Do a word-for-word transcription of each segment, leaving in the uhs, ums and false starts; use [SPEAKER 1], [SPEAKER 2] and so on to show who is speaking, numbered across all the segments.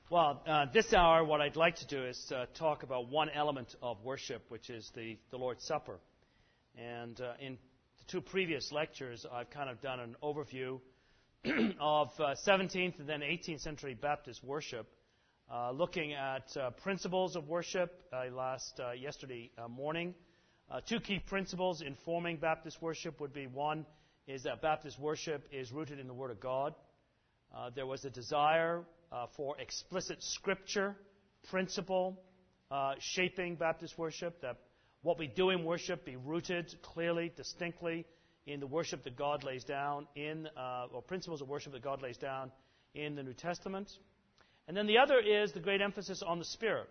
[SPEAKER 1] Well, uh, this hour, what I'd like to do is uh, talk about one element of worship, which is the, the Lord's Supper. And uh, in the two previous lectures, I've kind of done an overview of uh, seventeenth and then eighteenth century Baptist worship, uh, looking at uh, principles of worship uh, last uh, yesterday uh, morning. Uh, two key principles informing Baptist worship would be, one is that Baptist worship is rooted in the Word of God. Uh, there was a desire uh, for explicit Scripture principle uh, shaping Baptist worship, that what we do in worship be rooted clearly, distinctly in the worship that God lays down in, uh, or principles of worship that God lays down in the New Testament. And then the other is the great emphasis on the Spirit,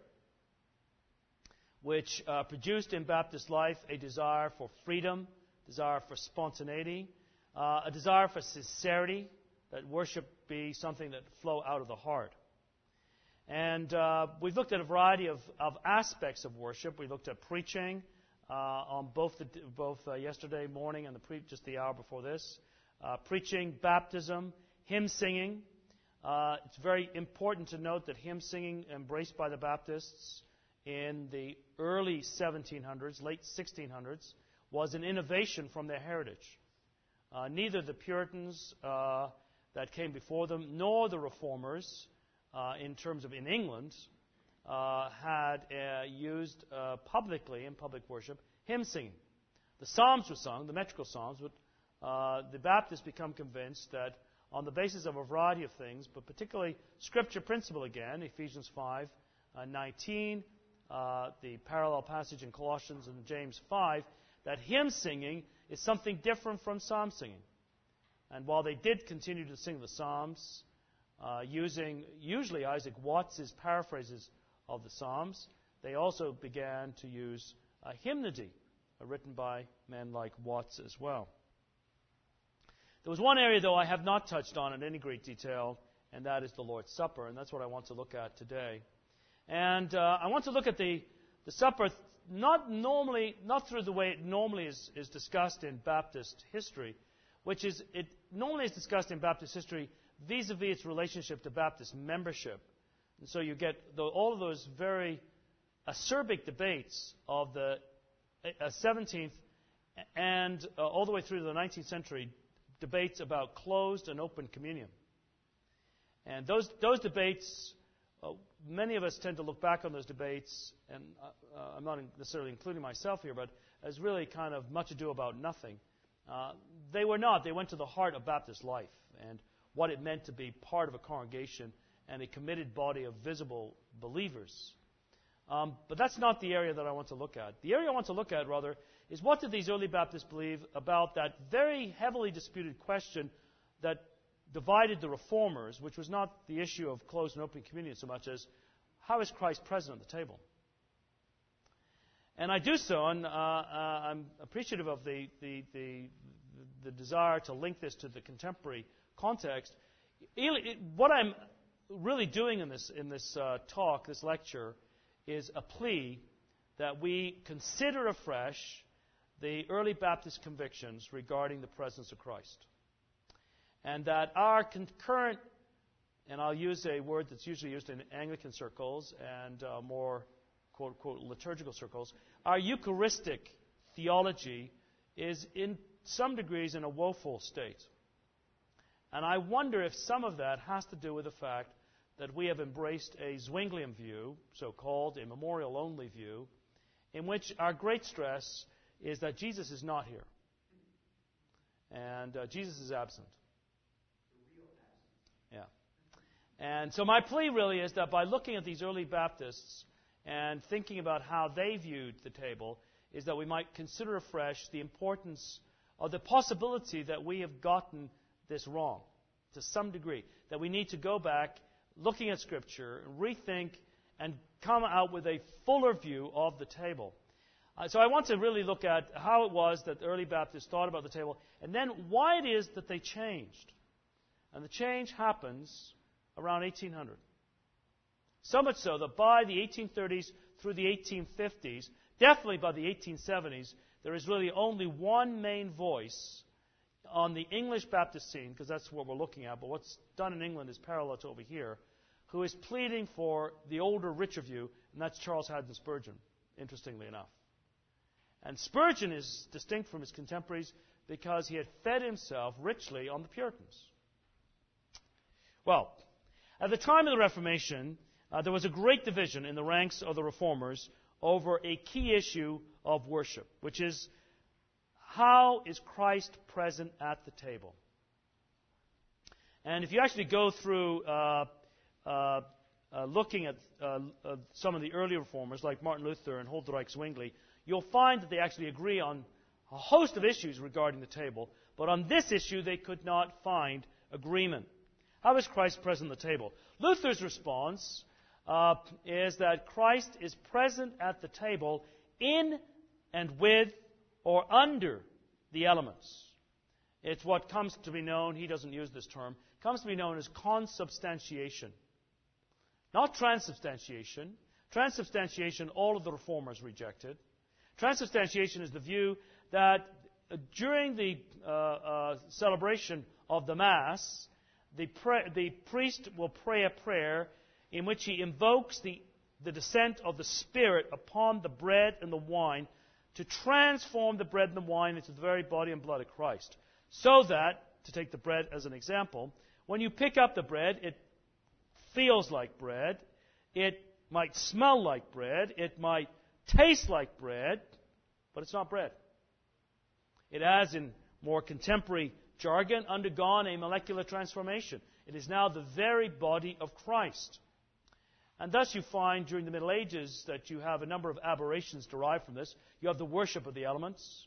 [SPEAKER 1] which uh, produced in Baptist life a desire for freedom, desire for spontaneity, uh, a desire for sincerity, that worship be something that flow out of the heart. And uh, we've looked at a variety of, of aspects of worship. We looked at preaching uh, on both the, both uh, yesterday morning and the pre- just the hour before this. Uh, preaching, baptism, hymn singing. Uh, it's very important to note that hymn singing embraced by the Baptists in the early seventeen hundreds, late sixteen hundreds, was an innovation from their heritage. Uh, neither the Puritans uh, that came before them, nor the Reformers, uh, in terms of in England, uh, had uh, used uh, publicly in public worship hymn singing. The Psalms were sung, the metrical Psalms, but uh, the Baptists become convinced that on the basis of a variety of things, but particularly Scripture principle again, Ephesians five nineteen, uh, the parallel passage in Colossians and James five, that hymn singing is something different from psalm singing. And while they did continue to sing the Psalms, uh, using usually Isaac Watts' paraphrases of the Psalms, they also began to use a hymnody uh, written by men like Watts as well. There was one area, though, I have not touched on in any great detail, and that is the Lord's Supper, and that's what I want to look at today. And uh, I want to look at the, the supper not normally, not through the way it normally is, is discussed in Baptist history, which is, it normally is discussed in Baptist history vis-a-vis its relationship to Baptist membership. And so you get the, all of those very acerbic debates of the uh, seventeenth and uh, all the way through to the nineteenth century, debates about closed and open communion. And those, those debates, uh, many of us tend to look back on those debates, and uh, uh, I'm not necessarily including myself here, but as really kind of much ado about nothing. Uh, they were not. They went to the heart of Baptist life and what it meant to be part of a congregation and a committed body of visible believers. Um, but that's not the area that I want to look at. The area I want to look at, rather, is what did these early Baptists believe about that very heavily disputed question that divided the Reformers, which was not the issue of closed and open communion so much as how is Christ present at the table? And I do so, and uh, uh, I'm appreciative of the, the, the, the desire to link this to the contemporary context. What I'm really doing in this, in this uh, talk, this lecture, is a plea that we consider afresh the early Baptist convictions regarding the presence of Christ. And that our concurrent, and I'll use a word that's usually used in Anglican circles and uh, more quote, quote, liturgical circles, our Eucharistic theology is in some degrees in a woeful state. And I wonder if some of that has to do with the fact that we have embraced a Zwinglian view, so-called a memorial-only view, in which our great stress is that Jesus is not here. And uh, Jesus is absent. Yeah. And so my plea really is that by looking at these early Baptists and thinking about how they viewed the table, is that we might consider afresh the importance of the possibility that we have gotten this wrong to some degree, that we need to go back looking at Scripture, rethink, and come out with a fuller view of the table. Uh, so I want to really look at how it was that the early Baptists thought about the table, and then why it is that they changed. And the change happens around eighteen hundred. So much so that by the eighteen thirties through the eighteen fifties, definitely by the eighteen seventies, there is really only one main voice on the English Baptist scene, because that's what we're looking at, but what's done in England is parallel to over here, who is pleading for the older, richer view, and that's Charles Haddon Spurgeon, interestingly enough. And Spurgeon is distinct from his contemporaries because he had fed himself richly on the Puritans. Well, at the time of the Reformation, uh, there was a great division in the ranks of the Reformers over a key issue of worship, which is, how is Christ present at the table? And if you actually go through uh, uh, uh, looking at uh, uh, some of the early Reformers, like Martin Luther and Huldrych Zwingli, you'll find that they actually agree on a host of issues regarding the table, but on this issue they could not find agreement. How is Christ present at the table? Luther's response uh, is that Christ is present at the table in and with or under the elements. It's what comes to be known, he doesn't use this term, comes to be known as consubstantiation. Not transubstantiation. Transubstantiation, all of the Reformers rejected. Transubstantiation is the view that uh, during the uh, uh, celebration of the Mass, the, pre- the priest will pray a prayer in which he invokes the, the descent of the Spirit upon the bread and the wine to transform the bread and the wine into the very body and blood of Christ. So that, to take the bread as an example, when you pick up the bread, it feels like bread, it might smell like bread, it might taste like bread, but it's not bread. It has, in more contemporary jargon, undergone a molecular transformation. It is now the very body of Christ. And thus you find during the Middle Ages that you have a number of aberrations derived from this. You have the worship of the elements.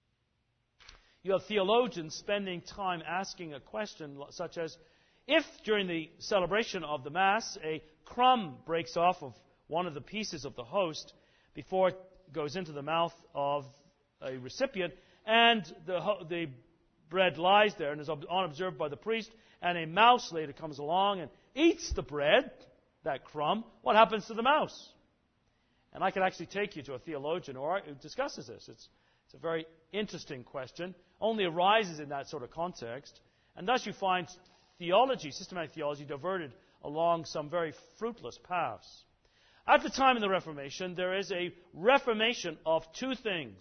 [SPEAKER 1] You have theologians spending time asking a question such as, if during the celebration of the Mass a crumb breaks off of one of the pieces of the host before it goes into the mouth of a recipient, and the, the bread lies there and is unobserved by the priest, and a mouse later comes along and eats the bread, that crumb, what happens to the mouse? And I can actually take you to a theologian who discusses this. It's, it's a very interesting question, only arises in that sort of context, and thus you find theology, systematic theology, diverted along some very fruitless paths. At the time of the Reformation, there is a reformation of two things.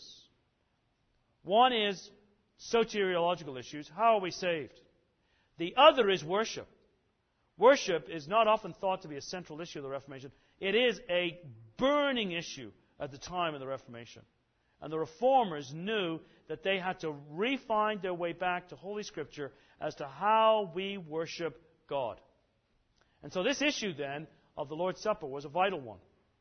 [SPEAKER 1] One is soteriological issues. How are we saved? The other is worship. Worship is not often thought to be a central issue of the Reformation. It is a burning issue at the time of the Reformation. And the Reformers knew that they had to refine their way back to Holy Scripture as to how we worship God. And so this issue then of the Lord's Supper was a vital one.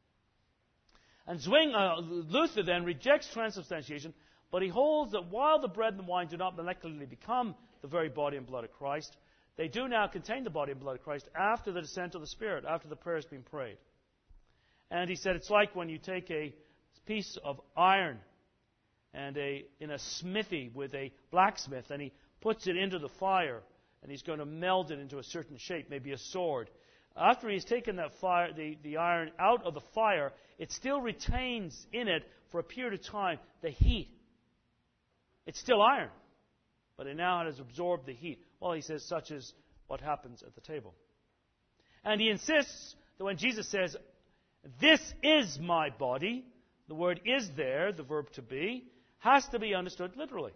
[SPEAKER 1] And Zwing, uh, Luther then rejects transubstantiation, but he holds that while the bread and the wine do not molecularly become the very body and blood of Christ, they do now contain the body and blood of Christ after the descent of the Spirit, after the prayer has been prayed. And he said it's like when you take a piece of iron and a in a smithy with a blacksmith, and he puts it into the fire, and he's going to meld it into a certain shape, maybe a sword. After he's taken that fire, the, the iron out of the fire, it still retains in it for a period of time the heat. It's still iron, but it now has absorbed the heat. Well, he says such is what happens at the table. And he insists that when Jesus says, "This is my body," the word "is" there, the verb to be, has to be understood literally.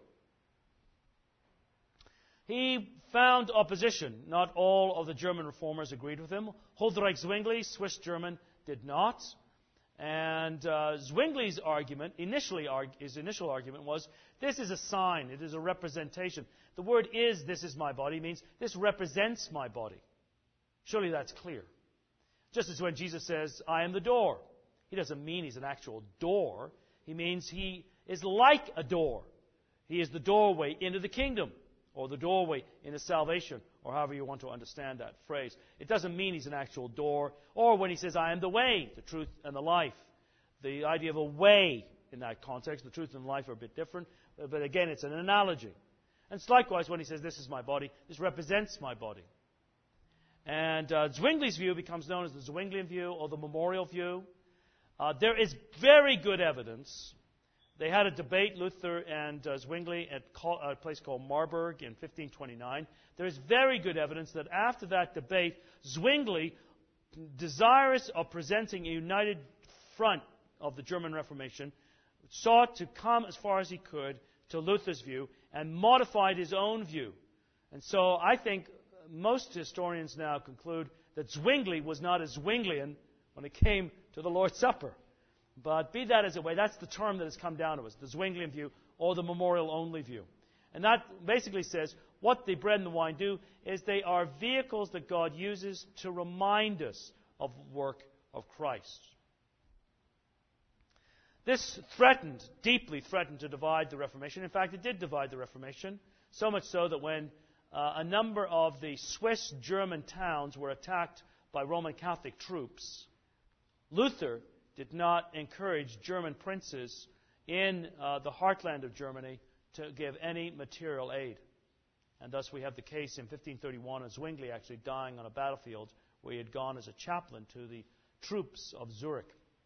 [SPEAKER 1] He found opposition. Not all of the German reformers agreed with him. Huldrych Zwingli, Swiss German, did not. And uh, Zwingli's argument, initially arg- his initial argument was, this is a sign, it is a representation. The word "is," "this is my body," means this represents my body. Surely that's clear. Just as when Jesus says, "I am the door," he doesn't mean he's an actual door. He means he is like a door. He is the doorway into the kingdom, or the doorway into salvation, or however you want to understand that phrase. It doesn't mean he's an actual door. Or when he says, "I am the way, the truth, and the life." The idea of a way in that context, the truth and life are a bit different. But again, it's an analogy. And it's likewise when he says, "This is my body," this represents my body. And uh, Zwingli's view becomes known as the Zwinglian view or the memorial view. Uh, there is very good evidence. They had a debate, Luther and uh, Zwingli, at a place called Marburg in fifteen twenty-nine. There is very good evidence that after that debate, Zwingli desirous of presenting a united front of the German Reformation, sought to come as far as he could to Luther's view and modified his own view. And so I think most historians now conclude that Zwingli was not as Zwinglian when it came to the Lord's Supper. But be that as it may, that's the term that has come down to us, the Zwinglian view or the memorial-only view. And that basically says what the bread and the wine do is they are vehicles that God uses to remind us of the work of Christ. This threatened, deeply threatened to divide the Reformation. In fact, it did divide the Reformation, so much so that when uh, a number of the Swiss German towns were attacked by Roman Catholic troops, Luther did not encourage German princes in uh, the heartland of Germany to give any material aid. And thus we have the case in fifteen thirty-one of Zwingli actually dying on a battlefield where he had gone as a chaplain to the troops of Zurich.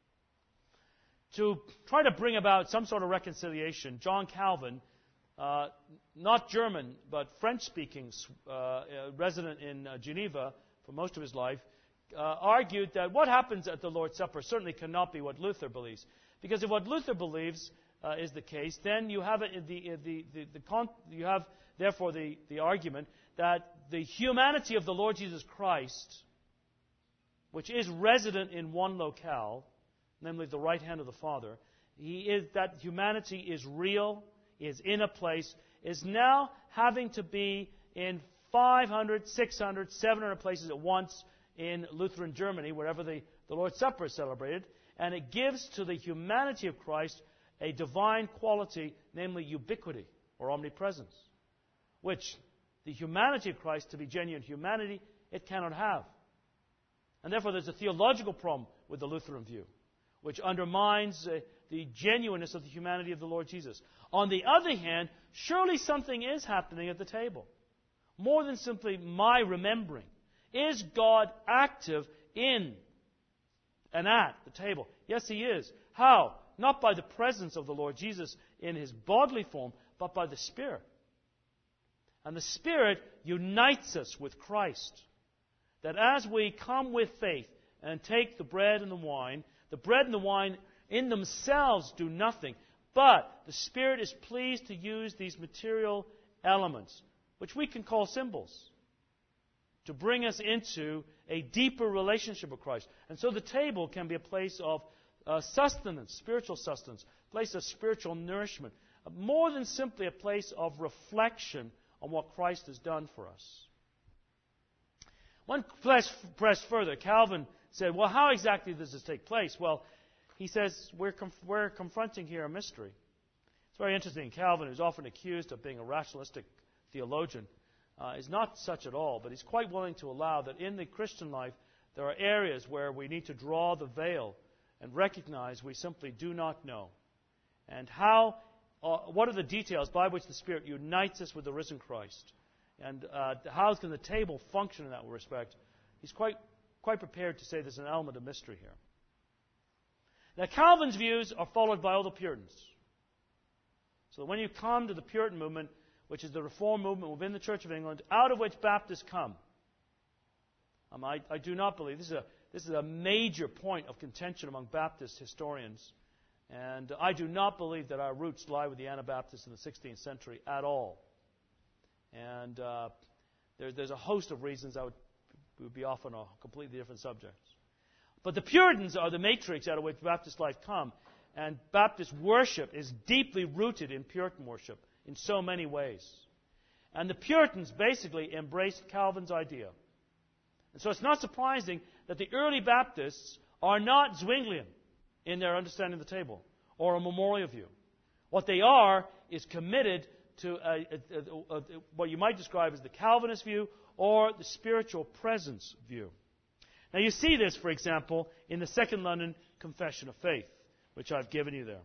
[SPEAKER 1] To try to bring about some sort of reconciliation, John Calvin, uh, not German, but French-speaking, uh, uh, resident in uh, Geneva for most of his life, uh, argued that what happens at the Lord's Supper certainly cannot be what Luther believes. Because if what Luther believes uh, is the case, then you have, it, the, the, the, the con- you have therefore, the, the argument that the humanity of the Lord Jesus Christ, which is resident in one locale, namely the right hand of the Father, he is, that humanity is real, is in a place, is now having to be in five hundred, six hundred, seven hundred places at once in Lutheran Germany, wherever the, the Lord's Supper is celebrated, and it gives to the humanity of Christ a divine quality, namely ubiquity or omnipresence, which the humanity of Christ, to be genuine humanity, it cannot have. And therefore there's a theological problem with the Lutheran view, which undermines uh, the genuineness of the humanity of the Lord Jesus. On the other hand, surely something is happening at the table. More than simply my remembering. Is God active in and at the table? Yes, He is. How? Not by the presence of the Lord Jesus in His bodily form, but by the Spirit. And the Spirit unites us with Christ. That as we come with faith and take the bread and the wine, the bread and the wine in themselves do nothing, but the Spirit is pleased to use these material elements, which we can call symbols, to bring us into a deeper relationship with Christ. And so the table can be a place of uh, sustenance, spiritual sustenance, a place of spiritual nourishment, more than simply a place of reflection on what Christ has done for us. One press, press further, Calvin said, well, how exactly does this take place? Well, he says we're, conf- we're confronting here a mystery. It's very interesting. Calvin, who's often accused of being a rationalistic theologian, uh, is not such at all, but he's quite willing to allow that in the Christian life there are areas where we need to draw the veil and recognize we simply do not know. And how, uh, what are the details by which the Spirit unites us with the risen Christ? And uh, how can the table function in that respect? He's quite, quite prepared to say there's an element of mystery here. Now, Calvin's views are followed by all the Puritans. So when you come to the Puritan movement, which is the Reform movement within the Church of England, out of which Baptists come, um, I, I do not believe, this is, a, this is a major point of contention among Baptist historians, and I do not believe that our roots lie with the Anabaptists in the sixteenth century at all. And uh, there, there's a host of reasons that would, would be off on a completely different subject. But the Puritans are the matrix out of which Baptist life come. And Baptist worship is deeply rooted in Puritan worship in so many ways. And the Puritans basically embraced Calvin's idea. And so it's not surprising that the early Baptists are not Zwinglian in their understanding of the table or a memorial view. What they are is committed to a, a, a, a, what you might describe as the Calvinist view or the spiritual presence view. Now you see this, for example, in the Second London Confession of Faith, which I've given you there.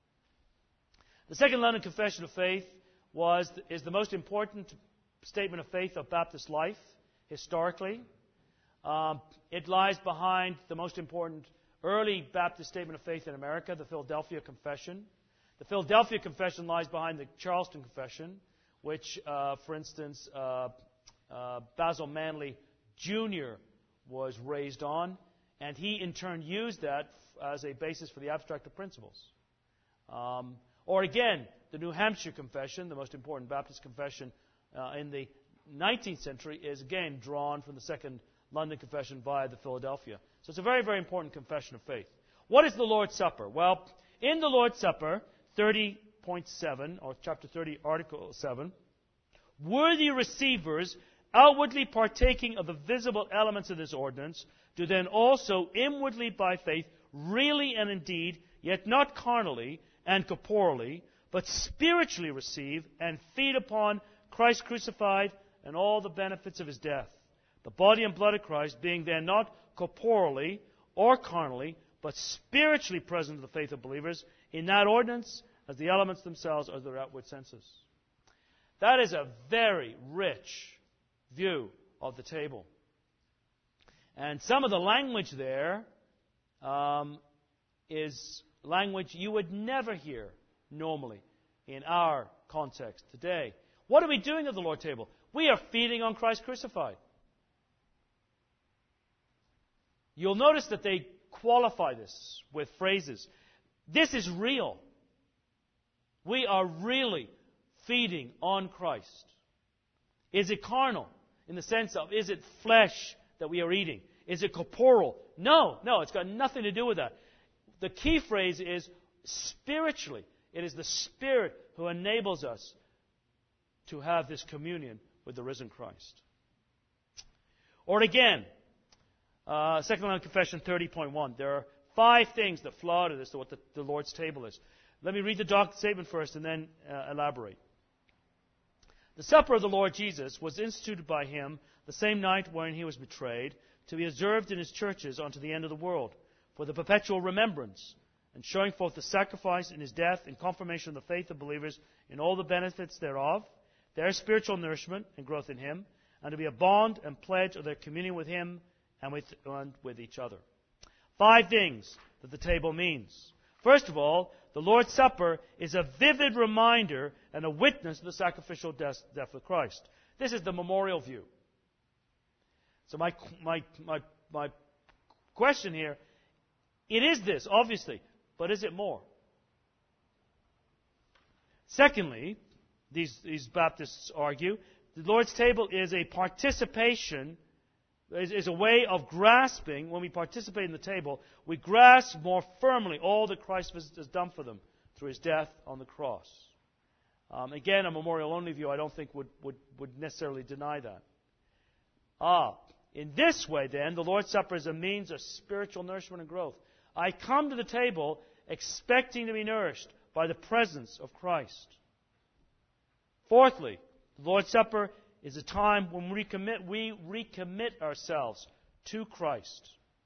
[SPEAKER 1] The Second London Confession of Faith was is the most important statement of faith of Baptist life, historically. Um, it lies behind the most important early Baptist statement of faith in America, the Philadelphia Confession. The Philadelphia Confession lies behind the Charleston Confession, which, uh, for instance, uh, uh, Basil Manley Junior was raised on, and he in turn used that as a basis for the abstract of principles. Um, or again, the New Hampshire Confession, the most important Baptist confession uh, in the nineteenth century, is again drawn from the Second London Confession via the Philadelphia. So it's a very, very important confession of faith. What is the Lord's Supper? Well, in the Lord's Supper, thirty point seven, or chapter thirty, article seven, worthy receivers, outwardly partaking of the visible elements of this ordinance, do then also inwardly by faith, really and indeed, yet not carnally and corporally, but spiritually receive and feed upon Christ crucified and all the benefits of his death. The body and blood of Christ being then not corporally or carnally, but spiritually present to the faith of believers in that ordinance as the elements themselves are their outward senses. That is a very rich view of the table. And some of the language there um, is language you would never hear normally in our context today. What are we doing at the Lord's table? We are feeding on Christ crucified. You'll notice that they qualify this with phrases. This is real. We are really feeding on Christ. Is it carnal? In the sense of, is it flesh that we are eating? Is it corporal? No, no, it's got nothing to do with that. The key phrase is spiritually. It is the Spirit who enables us to have this communion with the risen Christ. Or again, uh, Second London Confession thirty point one. There are five things that flow out of this to what the, the Lord's table is. Let me read the doc statement first and then uh, elaborate. The supper of the Lord Jesus was instituted by him the same night wherein he was betrayed, to be observed in his churches unto the end of the world, for the perpetual remembrance, and showing forth the sacrifice in his death and confirmation of the faith of believers in all the benefits thereof, their spiritual nourishment and growth in him, and to be a bond and pledge of their communion with him and with, and with each other. Five things that the table means. First of all, the Lord's Supper is a vivid reminder and a witness of the sacrificial death, death of Christ. This is the memorial view. So my, my, my, my question here, it is this, obviously, but is it more? Secondly, these, these Baptists argue, the Lord's table is a participation, is, is a way of grasping. When we participate in the table, we grasp more firmly all that Christ has done for them through his death on the cross. Um, again, a memorial-only view I don't think would, would, would necessarily deny that. Ah, in this way then, the Lord's Supper is a means of spiritual nourishment and growth. I come to the table expecting to be nourished by the presence of Christ. Fourthly, the Lord's Supper is a time when we recommit, we recommit ourselves to Christ.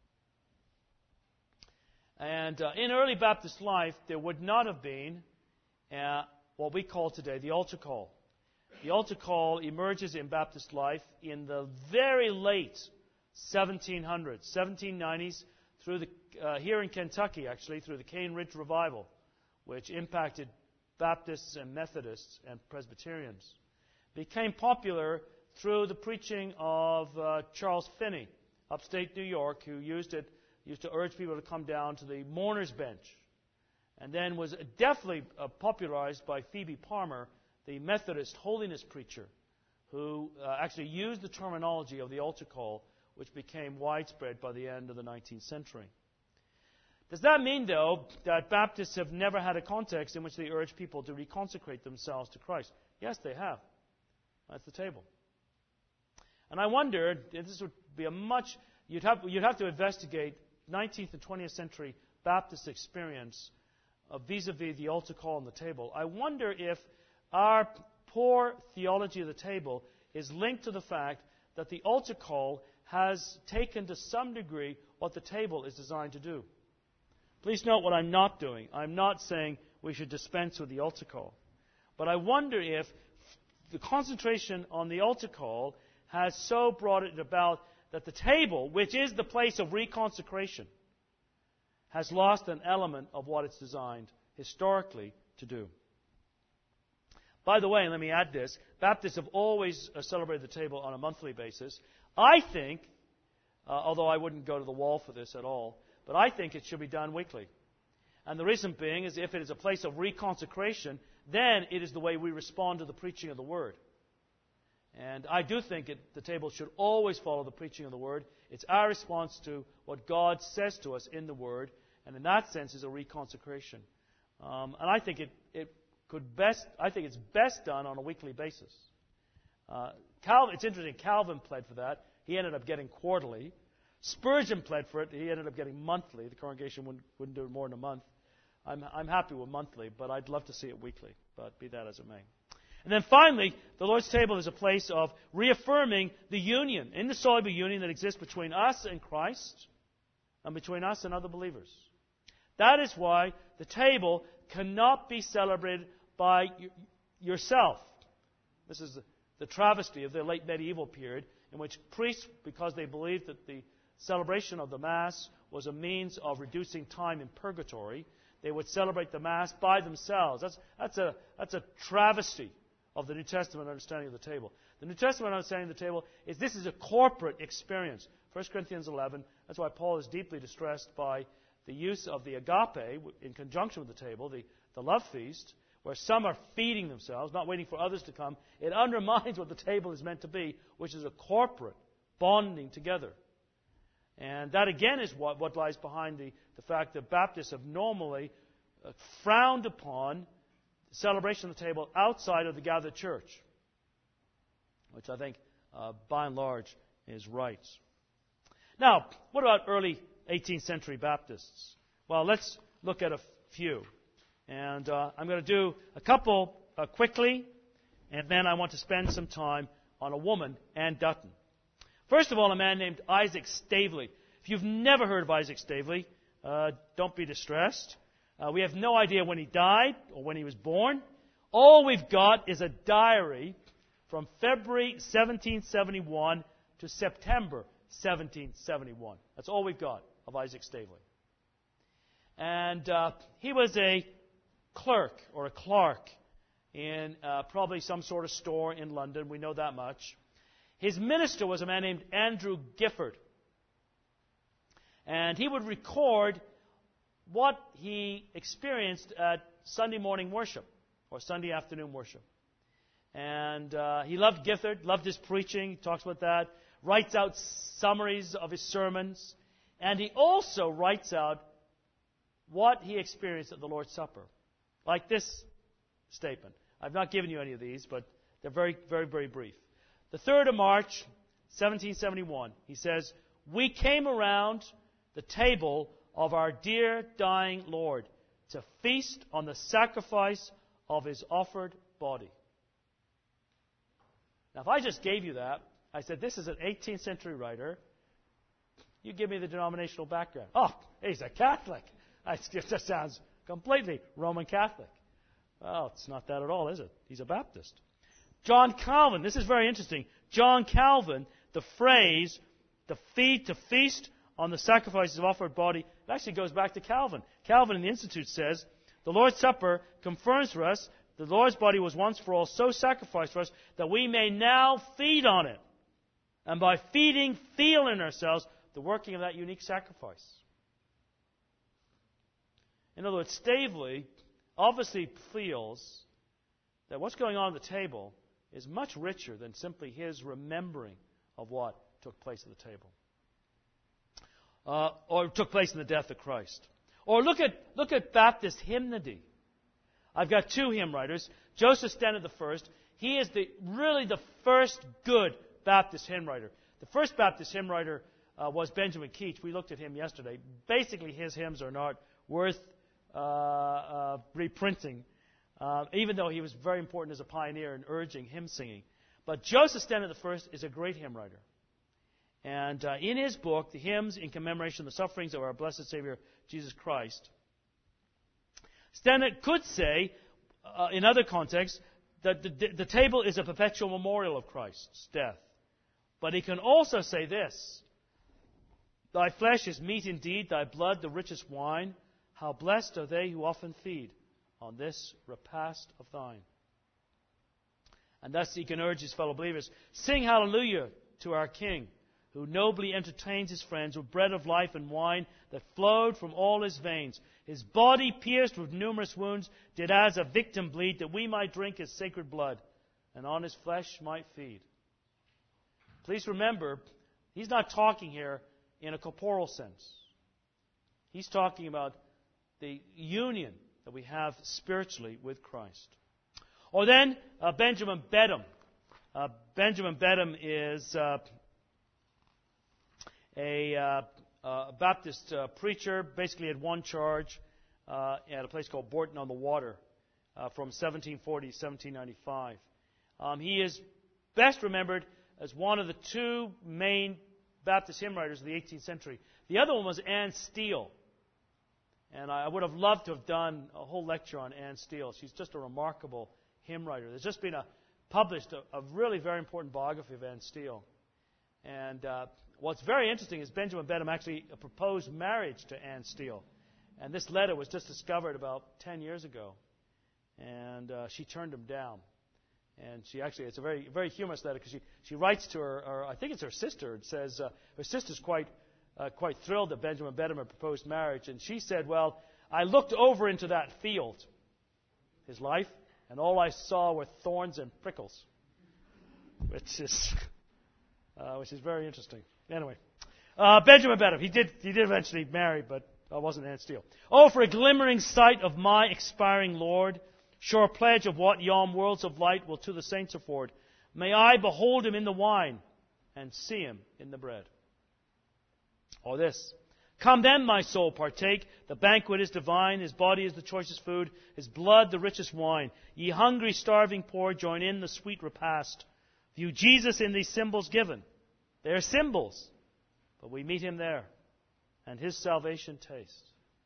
[SPEAKER 1] And uh, in early Baptist life, there would not have been uh, what we call today the altar call. The altar call emerges in Baptist life in the very late seventeen hundreds, seventeen nineties, through the, uh, here in Kentucky, actually, through the Cane Ridge Revival, which impacted Baptists and Methodists and Presbyterians. Became popular through the preaching of uh, Charles Finney, upstate New York, who used it, used to urge people to come down to the mourner's bench. And then was definitely uh, popularized by Phoebe Palmer, the Methodist holiness preacher, who uh, actually used the terminology of the altar call, which became widespread by the end of the nineteenth century. Does that mean, though, that Baptists have never had a context in which they urge people to reconsecrate themselves to Christ? Yes, they have. That's the table. And I wonder, this would be a much, you'd have, you'd have to investigate nineteenth and twentieth century Baptist experience of vis-a-vis the altar call on the table. I wonder if our poor theology of the table is linked to the fact that the altar call has taken to some degree what the table is designed to do. Please note what I'm not doing. I'm not saying we should dispense with the altar call. But I wonder if the concentration on the altar call has so brought it about that the table, which is the place of reconsecration, has lost an element of what it's designed historically to do. By the way, and let me add this, Baptists have always celebrated the table on a monthly basis. I think uh, although I wouldn't go to the wall for this at all. But I think it should be done weekly. And the reason being is if it is a place of reconsecration, then it is the way we respond to the preaching of the Word. And I do think it, the table should always follow the preaching of the Word. It's our response to what God says to us in the Word, and in that sense is a reconsecration. Um, and I think it, it could best, I think it's best done on a weekly basis. Uh, Calvin, it's interesting, Calvin pled for that. He ended up getting quarterly. Spurgeon pled for it. He ended up getting monthly. The congregation wouldn't, wouldn't do it more than a month. I'm, I'm happy with monthly, but I'd love to see it weekly. But be that as it may. And then finally, the Lord's table is a place of reaffirming the union, indissoluble union that exists between us and Christ and between us and other believers. That is why the table cannot be celebrated by y- yourself. This is the, the travesty of the late medieval period in which priests, because they believed that the celebration of the Mass was a means of reducing time in purgatory, they would celebrate the Mass by themselves. That's, that's, a, that's a travesty of the New Testament understanding of the table. The New Testament understanding of the table is this is a corporate experience. First Corinthians eleven, that's why Paul is deeply distressed by the use of the agape in conjunction with the table, the, the love feast, where some are feeding themselves, not waiting for others to come. It undermines what the table is meant to be, which is a corporate bonding together. And that again is what, what lies behind the, the fact that Baptists have normally uh, frowned upon the celebration of the table outside of the gathered church, which I think uh, by and large is right. Now, what about early eighteenth century Baptists? Well, let's look at a few. And uh, I'm going to do a couple uh, quickly, and then I want to spend some time on a woman, Anne Dutton. First of all, a man named Isaac Stavely. If you've never heard of Isaac Stavely, uh, don't be distressed. Uh, we have no idea when he died or when he was born. All we've got is a diary from February seventeen seventy-one to September seventeen seventy-one. That's all we've got of Isaac Stavely. And uh, he was a clerk or a clerk in uh, probably some sort of store in London. We know that much. His minister was a man named Andrew Gifford. And he would record what he experienced at Sunday morning worship or Sunday afternoon worship. And uh, he loved Gifford, loved his preaching. He talks about that. Writes out summaries of his sermons. And he also writes out what he experienced at the Lord's Supper. Like this statement. I've not given you any of these, but they're very, very, very brief. The third of March, seventeen seventy-one, he says, "We came around the table of our dear dying Lord to feast on the sacrifice of His offered body." Now, if I just gave you that, I said, this is an eighteenth century writer. You give me the denominational background. Oh, he's a Catholic. It just sounds completely Roman Catholic. Well, it's not that at all, is it? He's a Baptist. John Calvin, this is very interesting. John Calvin, the phrase, the feed, to feast on the sacrifices of offered body, it actually goes back to Calvin. Calvin in the Institute says, the Lord's Supper confirms for us the Lord's body was once for all so sacrificed for us that we may now feed on it. And by feeding, feel in ourselves the working of that unique sacrifice. In other words, Stavely obviously feels that what's going on at the table is much richer than simply his remembering of what took place at the table. Uh, or took place in the death of Christ. Or look at look at Baptist hymnody. I've got two hymn writers. Joseph Stennett the first. He is the really the first good Baptist hymn writer. The first Baptist hymn writer uh, was Benjamin Keach. We looked at him yesterday. Basically, his hymns are not worth uh, uh, reprinting, uh, even though he was very important as a pioneer in urging hymn singing. But Joseph Stennett the first is a great hymn writer. And uh, in his book, The Hymns in Commemoration of the Sufferings of Our Blessed Savior, Jesus Christ, Stennett could say, uh, in other contexts, that the, the table is a perpetual memorial of Christ's death. But he can also say this: Thy flesh is meat indeed, thy blood the richest wine. How blessed are they who often feed on this repast of thine. And thus he can urge his fellow believers, sing hallelujah to our King, who nobly entertains his friends with bread of life and wine that flowed from all his veins. His body, pierced with numerous wounds, did as a victim bleed, that we might drink his sacred blood, and on his flesh might feed. Please remember, he's not talking here in a corporal sense. He's talking about the union that we have spiritually with Christ. Or then, uh, Benjamin Beddome. Uh, Benjamin Beddome is uh, a uh, uh, Baptist uh, preacher, basically had one charge uh, at a place called Bourton-on-the-Water uh, from seventeen forty to seventeen ninety-five. Um, he is best remembered as one of the two main Baptist hymn writers of the eighteenth century. The other one was Anne Steele. And I would have loved to have done a whole lecture on Anne Steele. She's just a remarkable hymn writer. There's just been a published a, a really very important biography of Anne Steele. And uh, what's very interesting is Benjamin Beddome actually proposed marriage to Anne Steele. And this letter was just discovered about ten years ago. And uh, she turned him down. And she actually, it's a very very humorous letter because she, she writes to her, or I think it's her sister. It says uh, her sister's quite uh, quite thrilled that Benjamin Beddome had proposed marriage. And she said, well, I looked over into that field, his life, and all I saw were thorns and prickles, which is uh, which is very interesting. Anyway, uh, Benjamin Beddome, he did he did eventually marry, but uh, wasn't Anne Steele. Oh, for a glimmering sight of my expiring Lord, sure pledge of what yon worlds of light will to the saints afford. May I behold him in the wine, and see him in the bread. Or this. Come then, my soul, partake. The banquet is divine. His body is the choicest food. His blood the richest wine. Ye hungry, starving poor, join in the sweet repast. View Jesus in these symbols given. They are symbols, but we meet him there, and his salvation taste.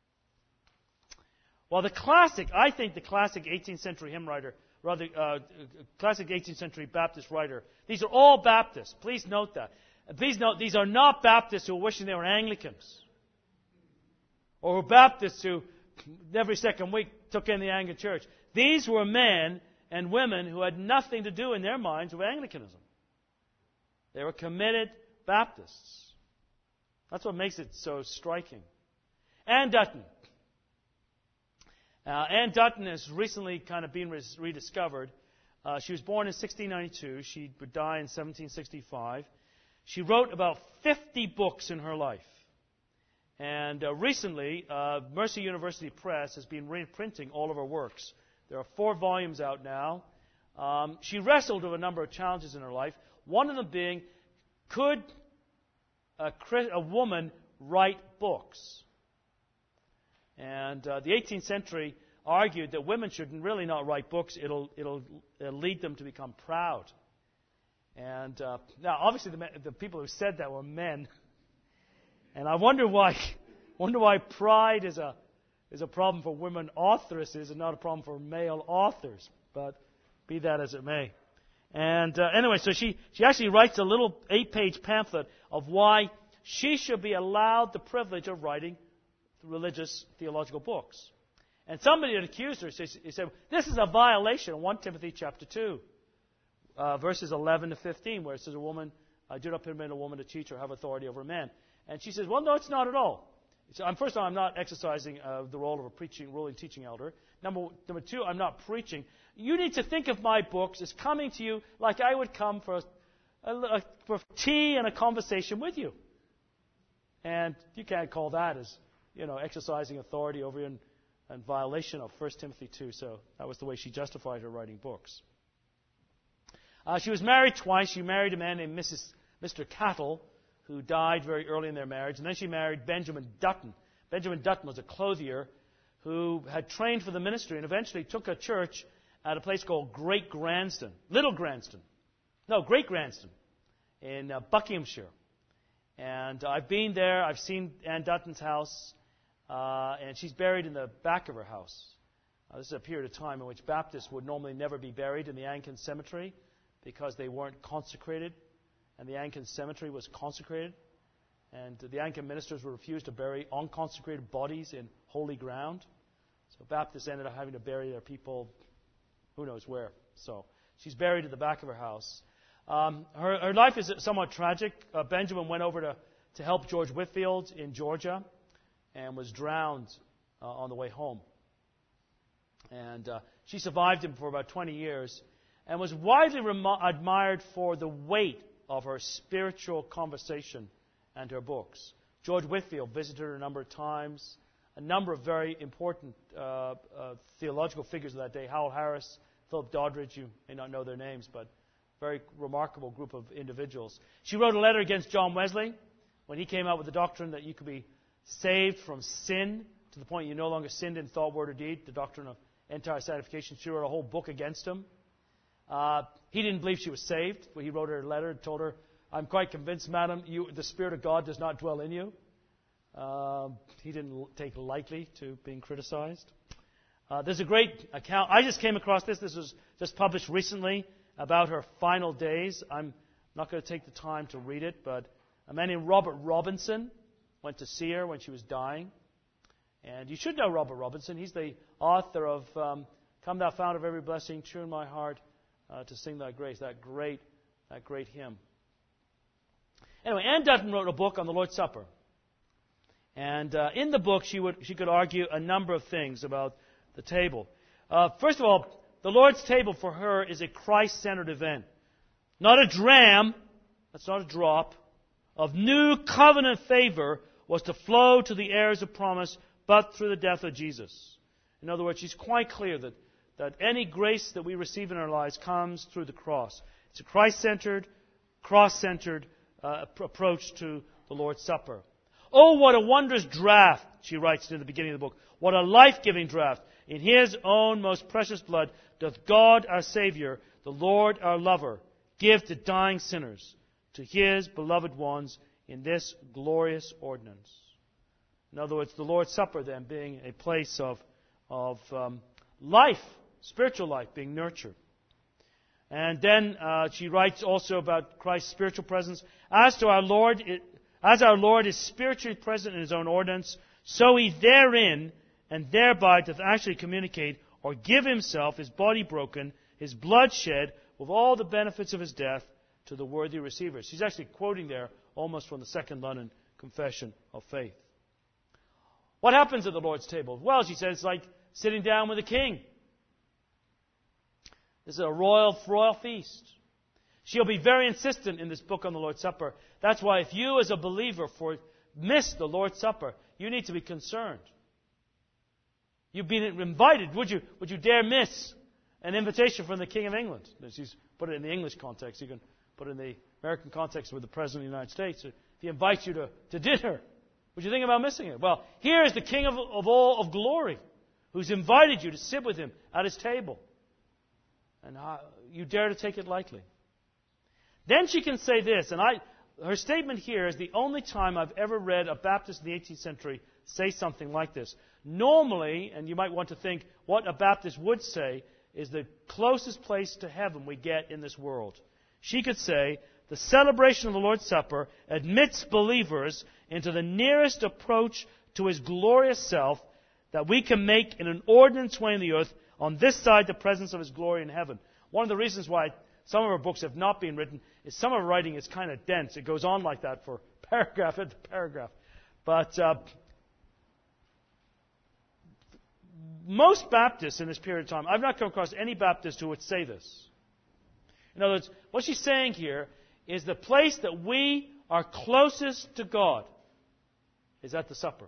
[SPEAKER 1] Well, the classic, I think the classic eighteenth century hymn writer, rather, uh, classic eighteenth century Baptist writer, these are all Baptists. Please note that. Please note, these are not Baptists who are wishing they were Anglicans, or Baptists who every second week took in the Anglican Church. These were men and women who had nothing to do in their minds with Anglicanism. They were committed Baptists. That's what makes it so striking. Anne Dutton. Uh, Anne Dutton has recently kind of been res- rediscovered. Uh, she was born in sixteen ninety-two. She would die in seventeen sixty-five. She wrote about fifty books in her life. And uh, recently, uh, Mercy University Press has been reprinting all of her works. There are four volumes out now. Um, she wrestled with a number of challenges in her life. One of them being, could a, a woman write books? And uh, the eighteenth century argued that women should really not write books. It'll, it'll, it'll lead them to become proud. And uh, now, obviously, the, the people who said that were men. And I wonder why, wonder why pride is a is a problem for women authoresses and not a problem for male authors. But be that as it may. And uh, anyway, so she she actually writes a little eight-page pamphlet of why she should be allowed the privilege of writing religious theological books. And somebody had accused her. He said, "This is a violation of First Timothy chapter two, uh, verses eleven to fifteen, where it says a woman, I do not permit a woman to teach or have authority over men." And she says, well, no, it's not at all. So, um, first of all, I'm not exercising uh, the role of a preaching, ruling, teaching elder. Number, number two, I'm not preaching. You need to think of my books as coming to you like I would come for, a, a, for tea and a conversation with you. And you can't call that as, you know, exercising authority over you in, in violation of First Timothy two. So that was the way she justified her writing books. Uh, she was married twice. She married a man named Missus Mister Cattle, who died very early in their marriage. And then she married Benjamin Dutton. Benjamin Dutton was a clothier who had trained for the ministry and eventually took a church at a place called Great Granston. Little Granston. No, Great Granston in uh, Buckinghamshire. And I've been there. I've seen Anne Dutton's house. Uh, and she's buried in the back of her house. Uh, this is a period of time in which Baptists would normally never be buried in the Anglican cemetery because they weren't consecrated. And the Anglican cemetery was consecrated. And the Anglican ministers would refuse to bury unconsecrated bodies in holy ground. So Baptists ended up having to bury their people who knows where. So she's buried at the back of her house. Um, her, her life is somewhat tragic. Uh, Benjamin went over to, to help George Whitefield in Georgia and was drowned uh, on the way home. And uh, she survived him for about twenty years and was widely remo- admired for the weight of her spiritual conversation and her books. George Whitefield visited her a number of times. A number of very important uh, uh, theological figures of that day, Howell Harris, Philip Doddridge, you may not know their names, but very remarkable group of individuals. She wrote a letter against John Wesley when he came out with the doctrine that you could be saved from sin to the point you no longer sinned in thought, word, or deed, the doctrine of entire sanctification. She wrote a whole book against him. Uh, he didn't believe she was saved, but he wrote her a letter and told her, I'm quite convinced, madam, you, the Spirit of God does not dwell in you. Uh, he didn't l- take lightly to being criticized. Uh, there's a great account. I just came across this. This was just published recently about her final days. I'm not going to take the time to read it, but a man named Robert Robinson went to see her when she was dying. And you should know Robert Robinson. He's the author of um, Come Thou Fount of Every Blessing, Tune My Heart uh, to Sing Thy Grace, that great, that great hymn. Anyway, Anne Dutton wrote a book on the Lord's Supper. And uh, in the book, she would she could argue a number of things about the table. Uh, first of all, the Lord's table for her is a Christ-centered event. Not a dram, that's not a drop, of new covenant favor was to flow to the heirs of promise, but through the death of Jesus. In other words, she's quite clear that, that any grace that we receive in our lives comes through the cross. It's a Christ-centered, cross-centered uh, approach to the Lord's Supper. Oh, what a wondrous draught, she writes in the beginning of the book. What a life-giving draught. In His own most precious blood doth God our Savior, the Lord our lover, give to dying sinners, to His beloved ones, in this glorious ordinance. In other words, the Lord's Supper then being a place of, of um, life, spiritual life being nurtured. And then uh, she writes also about Christ's spiritual presence. As to our Lord, it, as our Lord is spiritually present in His own ordinance, so He therein and thereby doth actually communicate or give Himself, His body broken, His blood shed, with all the benefits of His death to the worthy receivers. She's actually quoting there almost from the Second London Confession of Faith. What happens at the Lord's table? Well, she says, it's like sitting down with a king. This is a royal, royal feast. She'll be very insistent in this book on the Lord's Supper. That's why if you as a believer for miss the Lord's Supper, you need to be concerned. You've been invited. Would you, would you dare miss an invitation from the King of England? She's put it in the English context. You can put it in the American context with the President of the United States. If he invites you to, to dinner, would you think about missing it? Well, here is the King of, of all of glory who's invited you to sit with Him at His table. And how, you dare to take it lightly. Then she can say this, and I, her statement here is the only time I've ever read a Baptist in the eighteenth century say something like this. Normally, and you might want to think what a Baptist would say, is the closest place to heaven we get in this world. She could say, the celebration of the Lord's Supper admits believers into the nearest approach to His glorious self that we can make in an ordinance way in the earth on this side the presence of His glory in heaven. One of the reasons why some of her books have not been written is some of her writing is kind of dense. It goes on like that for paragraph after paragraph. But uh, most Baptists in this period of time, I've not come across any Baptist who would say this. In other words, what she's saying here is the place that we are closest to God is at the supper.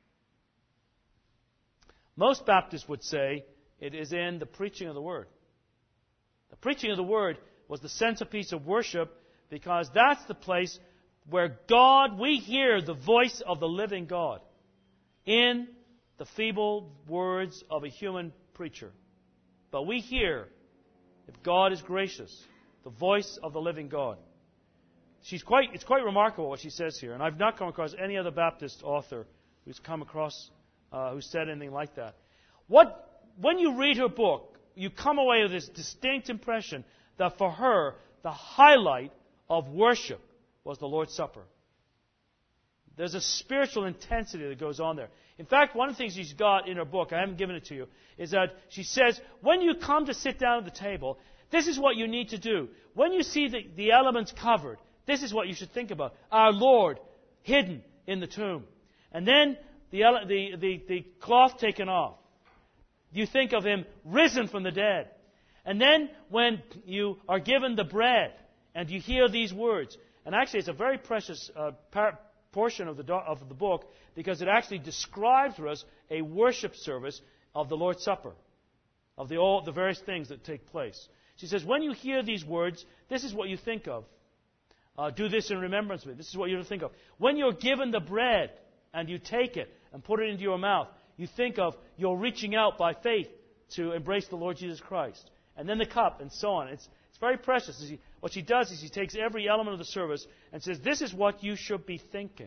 [SPEAKER 1] Most Baptists would say it is in the preaching of the Word. The preaching of the Word was the centerpiece of worship because that's the place where God, we hear the voice of the living God in the feeble words of a human preacher. But we hear, if God is gracious, the voice of the living God. She's quite, it's quite remarkable what she says here, and I've not come across any other Baptist author who's come across, uh, who said anything like that. What, when you read her book, you come away with this distinct impression that for her, the highlight of worship was the Lord's Supper. There's a spiritual intensity that goes on there. In fact, one of the things she's got in her book, I haven't given it to you, is that she says, when you come to sit down at the table, This is what you need to do. When you see the, the elements covered, this is what you should think about. Our Lord hidden in the tomb. And then the, the, the, the cloth taken off. You think of Him risen from the dead. And then when you are given the bread and you hear these words, and actually it's a very precious uh, par- portion of the, do- of the book because it actually describes for us a worship service of the Lord's Supper, of the, all, the various things that take place. She says, when you hear these words, this is what you think of. Uh, do this in remembrance of me. This is what you're to think of. When you're given the bread and you take it and put it into your mouth, you think of you're reaching out by faith to embrace the Lord Jesus Christ. And then the cup and so on. It's, it's very precious. She, what she does is she takes every element of the service and says, this is what you should be thinking.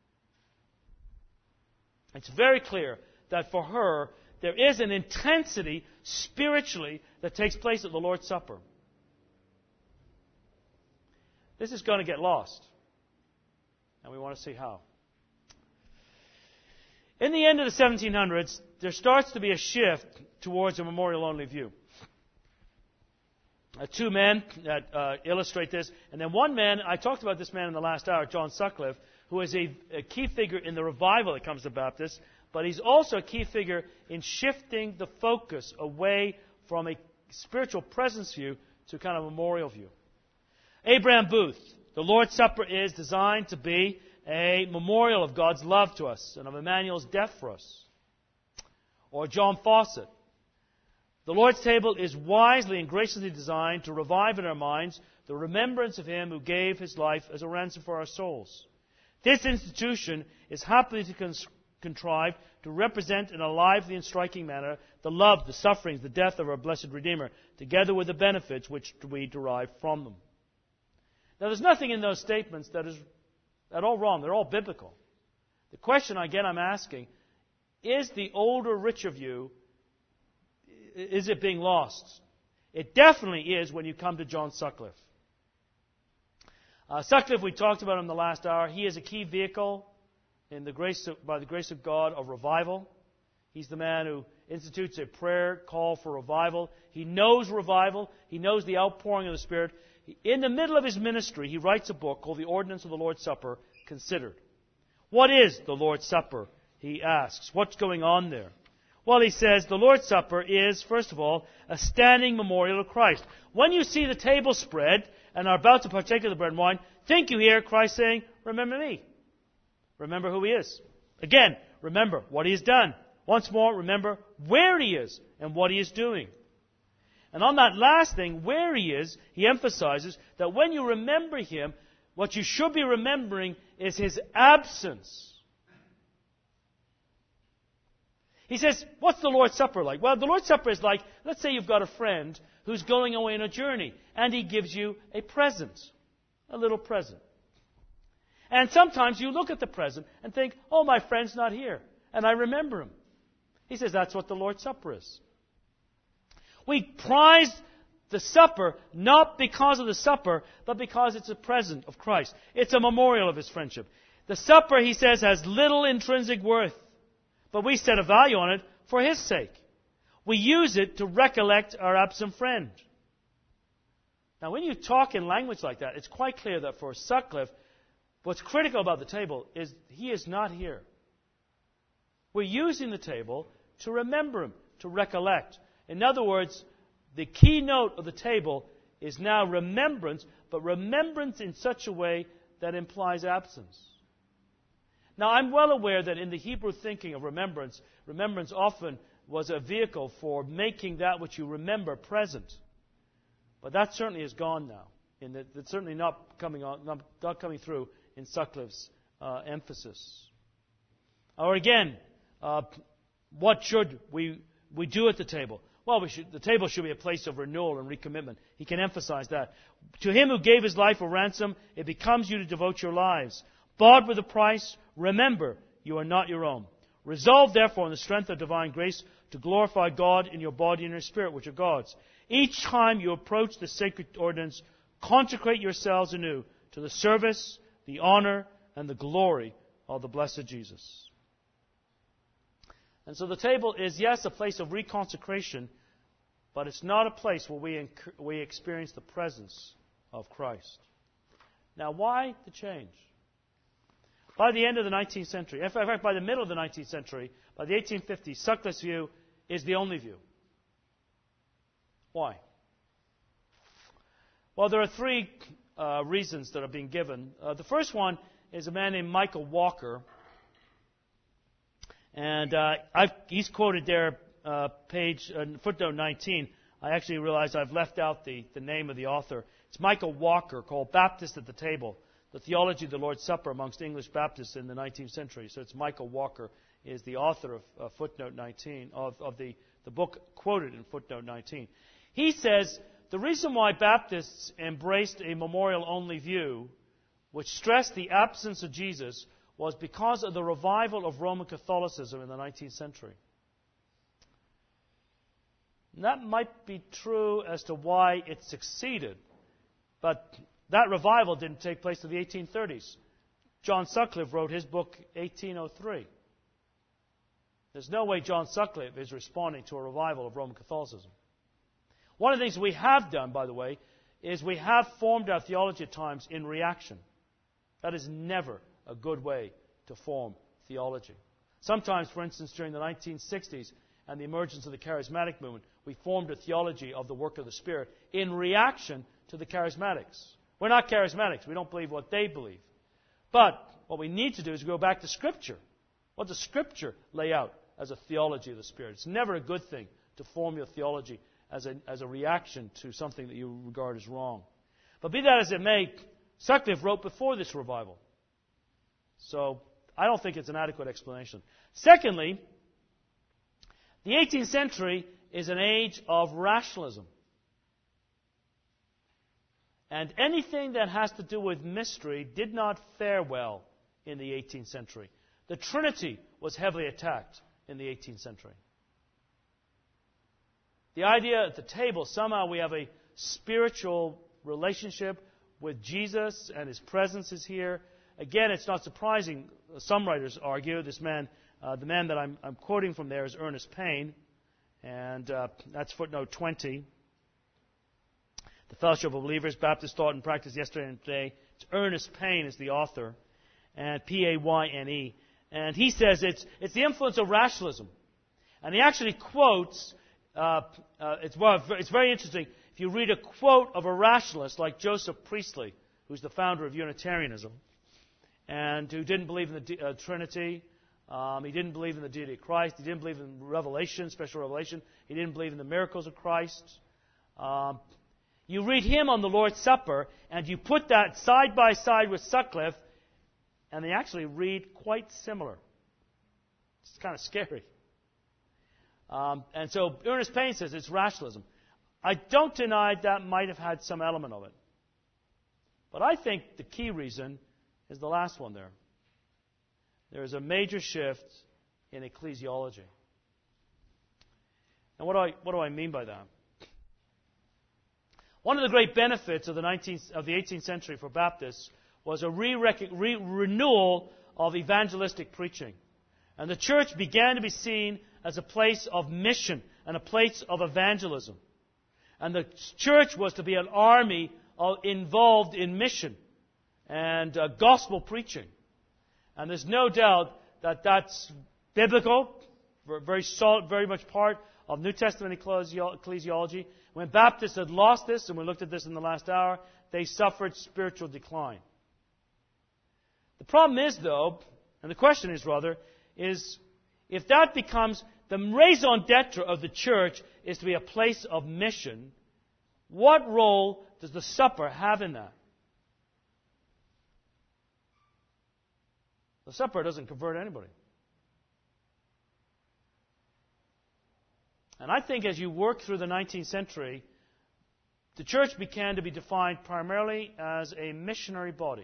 [SPEAKER 1] It's very clear that for her, there is an intensity spiritually that takes place at the Lord's Supper. This is going to get lost. And we want to see how. In the end of the seventeen hundreds, there starts to be a shift towards a memorial-only view. Uh, two men that uh, illustrate this. And then one man, I talked about this man in the last hour, John Sutcliffe, who is a, a key figure in the revival that comes to Baptists, but he's also a key figure in shifting the focus away from a spiritual presence view to kind of a memorial view. Abraham Booth, the Lord's Supper is designed to be a memorial of God's love to us and of Emmanuel's death for us. Or John Fawcett, the Lord's table is wisely and graciously designed to revive in our minds the remembrance of Him who gave His life as a ransom for our souls. This institution is happily to cons- contrived to represent in a lively and striking manner the love, the sufferings, the death of our blessed Redeemer, together with the benefits which we derive from them. Now, there's nothing in those statements that is at all wrong. They're all biblical. The question, again, I'm asking, is the older, richer view, is it being lost? It definitely is when you come to John Sutcliffe. Uh, Sutcliffe, we talked about him in the last hour. He is a key vehicle in the grace of, by the grace of God of revival. He's the man who institutes a prayer call for revival. He knows revival. He knows the outpouring of the Spirit. In the middle of his ministry, he writes a book called The Ordinance of the Lord's Supper, Considered. What is the Lord's Supper? He asks. What's going on there? Well, he says the Lord's Supper is, first of all, a standing memorial of Christ. When you see the table spread and are about to partake of the bread and wine, think you hear Christ saying, remember me. Remember who He is. Again, remember what He has done. Once more, remember where He is and what He is doing. And on that last thing, where He is, He emphasizes that when you remember Him, what you should be remembering is His absence. He says, what's the Lord's Supper like? Well, the Lord's Supper is like, let's say you've got a friend who's going away on a journey, and he gives you a present, a little present. And sometimes you look at the present and think, oh, my friend's not here, and I remember him. He says that's what the Lord's Supper is. We prize the supper not because of the supper, but because it's a present of Christ. It's a memorial of His friendship. The supper, he says, has little intrinsic worth, but we set a value on it for His sake. We use it to recollect our absent friend. Now, when you talk in language like that, it's quite clear that for Sutcliffe, what's critical about the table is He is not here. We're using the table to remember Him, to recollect. In other words, the keynote of the table is now remembrance, but remembrance in such a way that implies absence. Now, I'm well aware that in the Hebrew thinking of remembrance, remembrance often was a vehicle for making that which you remember present. But that certainly is gone now. In that it's certainly not coming on, not, not coming through in Sutcliffe's uh, emphasis. Or again, uh, what should we we do at the table? Well, we should, the table should be a place of renewal and recommitment. He can emphasize that. To Him who gave His life a ransom, it becomes you to devote your lives. Bought with a price, remember, you are not your own. Resolve, therefore, in the strength of divine grace, to glorify God in your body and your spirit, which are God's. Each time you approach the sacred ordinance, consecrate yourselves anew to the service, the honor, and the glory of the blessed Jesus. And so the table is, yes, a place of reconsecration, but it's not a place where we, inc- we experience the presence of Christ. Now, why the change? By the end of the nineteenth century, in fact, by the middle of the nineteenth century, by the eighteen fifties, Sutcliffe's view is the only view. Why? Well, there are three uh, reasons that are being given. Uh, the first one is a man named Michael Walker. And uh, I've, he's quoted there, uh, page uh, footnote nineteen. I actually realized I've left out the, the name of the author. It's Michael Walker, called Baptist at the Table, The Theology of the Lord's Supper Amongst English Baptists in the nineteenth Century. So it's Michael Walker is the author of uh, footnote nineteen, of, of the, the book quoted in footnote nineteen. He says the reason why Baptists embraced a memorial-only view, which stressed the absence of Jesus, was because of the revival of Roman Catholicism in the nineteenth century. And that might be true as to why it succeeded, but that revival didn't take place until the eighteen thirties. John Sutcliffe wrote his book eighteen oh three. There's no way John Sutcliffe is responding to a revival of Roman Catholicism. One of the things we have done, by the way, is we have formed our theology at times in reaction. That is never a good way to form theology. Sometimes, for instance, during the nineteen sixties and the emergence of the charismatic movement, we formed a theology of the work of the Spirit in reaction to the charismatics. We're not charismatics. We don't believe what they believe. But what we need to do is go back to Scripture. What does Scripture lay out as a theology of the Spirit? It's never a good thing to form your theology as a, as a reaction to something that you regard as wrong. But be that as it may, Sutcliffe wrote before this revival. So I don't think it's an adequate explanation. Secondly, the eighteenth century is an age of rationalism. And anything that has to do with mystery did not fare well in the eighteenth century. The Trinity was heavily attacked in the eighteenth century. The idea at the table, somehow we have a spiritual relationship with Jesus and His presence is here. Again, it's not surprising. Some writers argue, this man, uh, the man that I'm, I'm quoting from there is Ernest Payne, and uh, that's footnote twenty. The Fellowship of Believers, Baptist Thought and Practice Yesterday and Today. It's Ernest Payne is the author, and P A Y N E. And he says it's, it's the influence of rationalism. And he actually quotes, uh, uh, it's, well, it's very interesting, if you read a quote of a rationalist like Joseph Priestley, who's the founder of Unitarianism, and who didn't believe in the uh, Trinity, um, he didn't believe in the deity of Christ, he didn't believe in revelation, special revelation, he didn't believe in the miracles of Christ. Um, you read him on the Lord's Supper, and you put that side by side with Sutcliffe, and they actually read quite similar. It's kind of scary. Um, and so Ernest Payne says it's rationalism. I don't deny that might have had some element of it. But I think the key reason is the last one there. There is a major shift in ecclesiology. And what do I, what do I mean by that? One of the great benefits of the nineteenth, of the eighteenth century for Baptists was a re- re- renewal of evangelistic preaching. And the church began to be seen as a place of mission and a place of evangelism. And the church was to be an army of, involved in mission and uh, gospel preaching. And there's no doubt that that's biblical, very solid, very much part of New Testament ecclesiology. When Baptists had lost this, and we looked at this in the last hour, they suffered spiritual decline. The problem is, though, and the question is rather, is if that becomes the raison d'etre of the church is to be a place of mission, what role does the supper have in that? The supper doesn't convert anybody. And I think as you work through the nineteenth century, the church began to be defined primarily as a missionary body.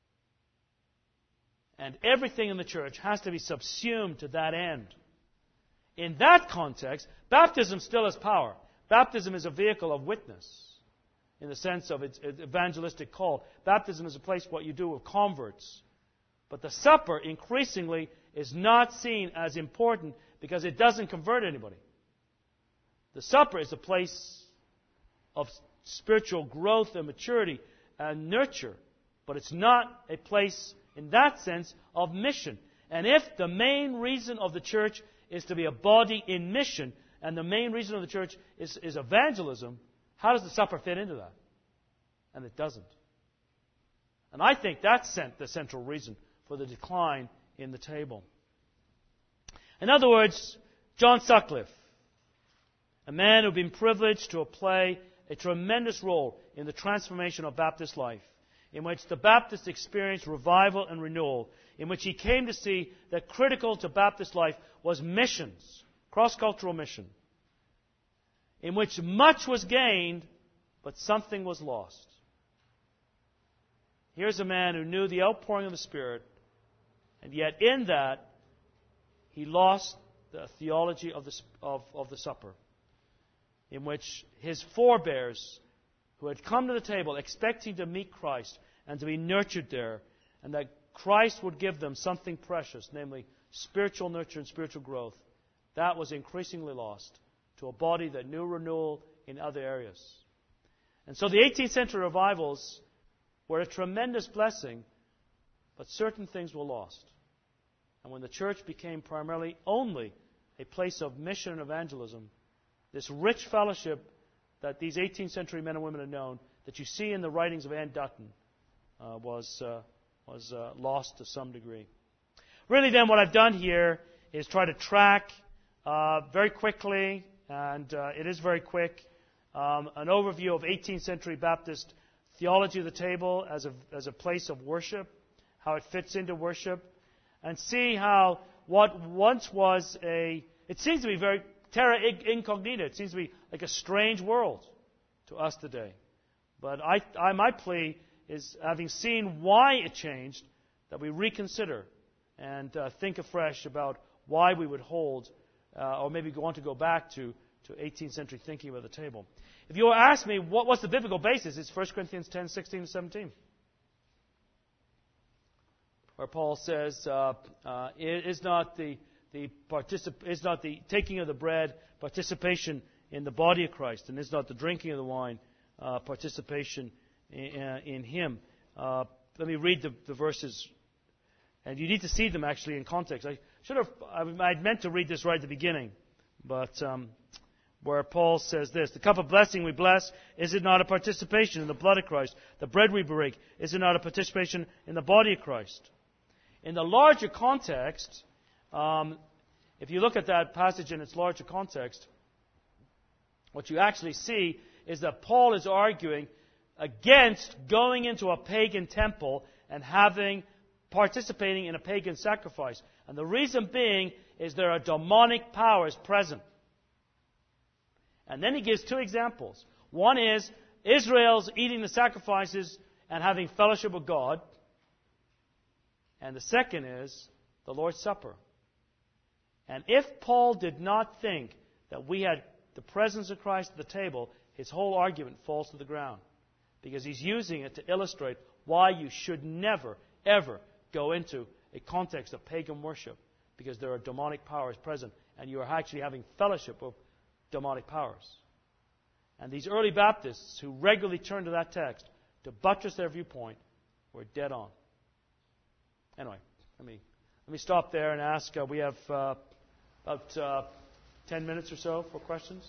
[SPEAKER 1] And everything in the church has to be subsumed to that end. In that context, baptism still has power. Baptism is a vehicle of witness in the sense of its evangelistic call. Baptism is a place what you do with converts. But the supper increasingly is not seen as important because it doesn't convert anybody. The supper is a place of spiritual growth and maturity and nurture, but it's not a place, in that sense, of mission. And if the main reason of the church is to be a body in mission, and the main reason of the church is, is evangelism, how does the supper fit into that? And it doesn't. And I think that's the central reason for the decline in the table. In other words, John Sutcliffe, a man who had been privileged to play a tremendous role in the transformation of Baptist life, in which the Baptists experienced revival and renewal, in which he came to see that critical to Baptist life was missions, cross-cultural mission, in which much was gained, but something was lost. Here's a man who knew the outpouring of the Spirit, and yet in that, he lost the theology of the, of, of the supper, in which his forebears, who had come to the table expecting to meet Christ and to be nurtured there, and that Christ would give them something precious, namely spiritual nurture and spiritual growth, that was increasingly lost to a body that knew renewal in other areas. And so the eighteenth century revivals were a tremendous blessing, but certain things were lost. And when the church became primarily only a place of mission and evangelism, this rich fellowship that these eighteenth century men and women had known, that you see in the writings of Anne Dutton, uh, was, uh, was uh, lost to some degree. Really then what I've done here is try to track uh, very quickly, and uh, it is very quick, um, an overview of eighteenth century Baptist theology of the table as a, as a place of worship, how it fits into worship, and see how what once was a, it seems to be very terra incognita. It seems to be like a strange world to us today. But I, I, my plea is, having seen why it changed, that we reconsider and uh, think afresh about why we would hold, uh, or maybe want to go back to, to eighteenth century thinking about the table. If you ask me what, what's the biblical basis, it's First Corinthians ten, sixteen, and seventeen. Where Paul says, uh, uh, it is not the the particip- is not the taking of the bread participation in the body of Christ, and is not the drinking of the wine uh, participation in, uh, in Him. Uh, let me read the, the verses, and you need to see them actually in context. I should have I I'd meant to read this right at the beginning, but um, where Paul says this: the cup of blessing we bless, is it not a participation in the blood of Christ? The bread we break, is it not a participation in the body of Christ? In the larger context, um, if you look at that passage in its larger context, what you actually see is that Paul is arguing against going into a pagan temple and having participating in a pagan sacrifice. And the reason being is there are demonic powers present. And then he gives two examples. One is Israel's eating the sacrifices and having fellowship with God. And the second is the Lord's Supper. And if Paul did not think that we had the presence of Christ at the table, his whole argument falls to the ground. Because he's using it to illustrate why you should never, ever go into a context of pagan worship. Because there are demonic powers present, and you are actually having fellowship with demonic powers. And these early Baptists who regularly turn to that text to buttress their viewpoint were dead on. Anyway, let me let me stop there and ask. Uh, we have uh, about uh, ten minutes or so for questions.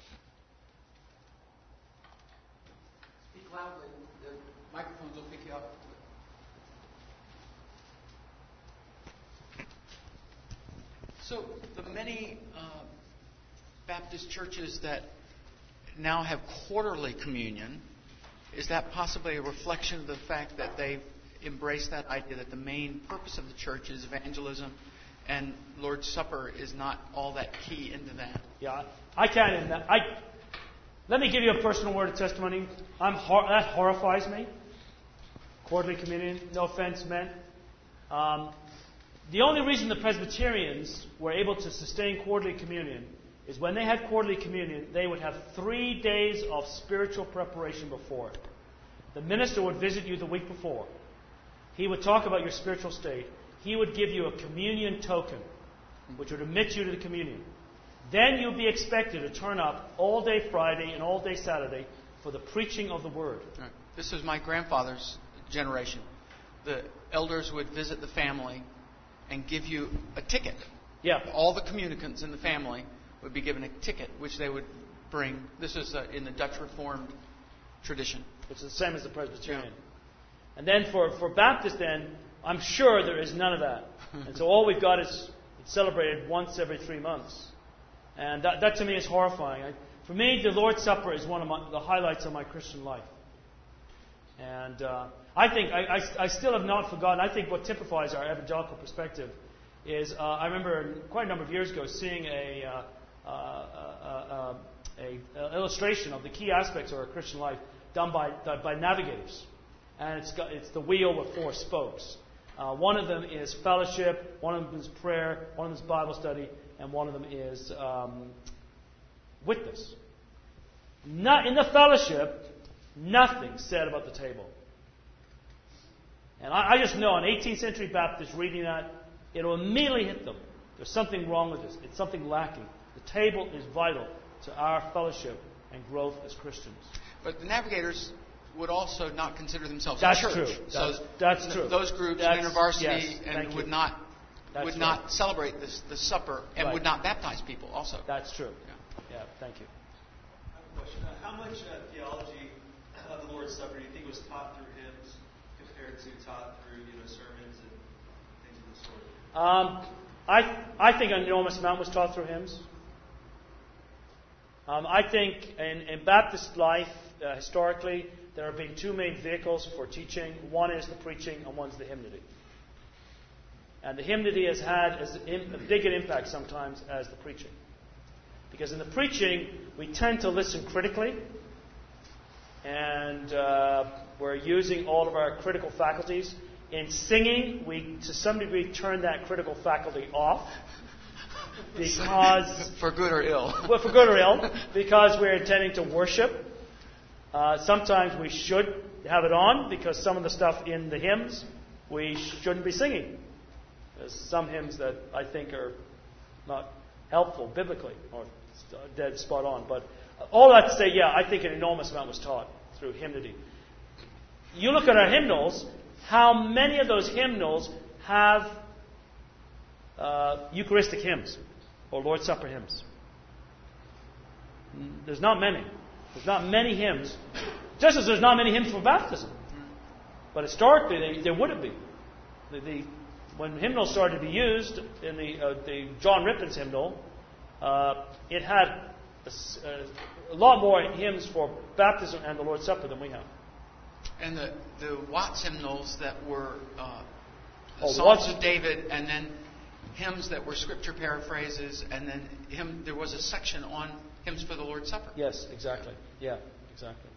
[SPEAKER 2] Speak loudly. The microphones will pick you up. So the many uh, Baptist churches that now have quarterly communion, is that possibly a reflection of the fact that they've embraced that idea that the main purpose of the church is evangelism, and Lord's Supper is not all that key into that?
[SPEAKER 1] Yeah, I can't. I let me give you a personal word of testimony. I'm hor- that horrifies me. Quarterly communion, no offense meant. Um, the only reason the Presbyterians were able to sustain quarterly communion is when they had quarterly communion, they would have three days of spiritual preparation before it. The minister would visit you the week before. He would talk about your spiritual state. He would give you a communion token, which would admit you to the communion. then you'll be expected to turn up all day Friday and all day Saturday for the preaching of the Word.
[SPEAKER 2] Right. This was my grandfather's generation. The elders would visit the family and give you a ticket.
[SPEAKER 1] Yeah.
[SPEAKER 2] All the communicants in the family would be given a ticket, which they would bring. This is uh, in the Dutch Reformed tradition.
[SPEAKER 1] Which is the same as the Presbyterian. Yeah. And then for, for Baptists, then, I'm sure there is none of that. And so all we've got is it's celebrated once every three months. And that, that to me is horrifying. I, for me, the Lord's Supper is one of my, the highlights of my Christian life. And uh, I think, I, I, I still have not forgotten, I think what typifies our evangelical perspective is, uh, I remember quite a number of years ago seeing a, uh, uh, uh, uh, a, a illustration of the key aspects of our Christian life done by, by navigators. And it's, got, it's the wheel with four spokes. Uh, one of them is fellowship, one of them is prayer, one of them is Bible study, and one of them is um, witness. Not in the fellowship, nothing said about the table. And I, I just know an eighteenth century Baptist reading that, it'll immediately hit them. There's something wrong with this. It's something lacking. The table is vital to our fellowship and growth as Christians.
[SPEAKER 2] But the navigators would also not consider themselves
[SPEAKER 1] that's
[SPEAKER 2] a church.
[SPEAKER 1] True.
[SPEAKER 2] So
[SPEAKER 1] that's, that's true.
[SPEAKER 2] Those groups,
[SPEAKER 1] that's,
[SPEAKER 2] university,
[SPEAKER 1] yes,
[SPEAKER 2] and would
[SPEAKER 1] you.
[SPEAKER 2] not
[SPEAKER 1] that's
[SPEAKER 2] would
[SPEAKER 1] right.
[SPEAKER 2] not celebrate this the supper and
[SPEAKER 1] right.
[SPEAKER 2] would not baptize people. Also,
[SPEAKER 1] that's true.
[SPEAKER 2] Yeah,
[SPEAKER 1] yeah thank you.
[SPEAKER 3] I have a question. Uh, how much uh, theology of the Lord's Supper do you think was taught through hymns compared to taught through you know sermons and things of the sort?
[SPEAKER 1] Um, I I think an enormous amount was taught through hymns. Um, I think in, in Baptist life, uh, historically, there have been two main vehicles for teaching. One is the preaching, and one's the hymnody. And the hymnody has had as big an impact sometimes as the preaching. Because in the preaching, we tend to listen critically, and uh, we're using all of our critical faculties. In singing, we, to some degree, turn that critical faculty off. Because
[SPEAKER 2] for good or ill.
[SPEAKER 1] Well, for good or ill, because we're intending to worship. Uh, sometimes we should have it on because some of the stuff in the hymns we shouldn't be singing. There's some hymns that I think are not helpful biblically or dead spot on. But all that to say, yeah, I think an enormous amount was taught through hymnody. You look at our hymnals, how many of those hymnals have uh, Eucharistic hymns or Lord's Supper hymns? There's not many. There's not many hymns. Just as there's not many hymns for baptism. But historically, they, there would have been. The, the, when hymnals started to be used in the, uh, the John Rippon's hymnal, uh, it had a, a lot more hymns for baptism and the Lord's Supper than we have.
[SPEAKER 2] And the, the Watts hymnals that were uh, the
[SPEAKER 1] oh,
[SPEAKER 2] Psalms
[SPEAKER 1] Watts.
[SPEAKER 2] of David, and then hymns that were scripture paraphrases, and then hymn, there was a section on hymns for the Lord's Supper.
[SPEAKER 1] Yes, exactly. Yeah, exactly.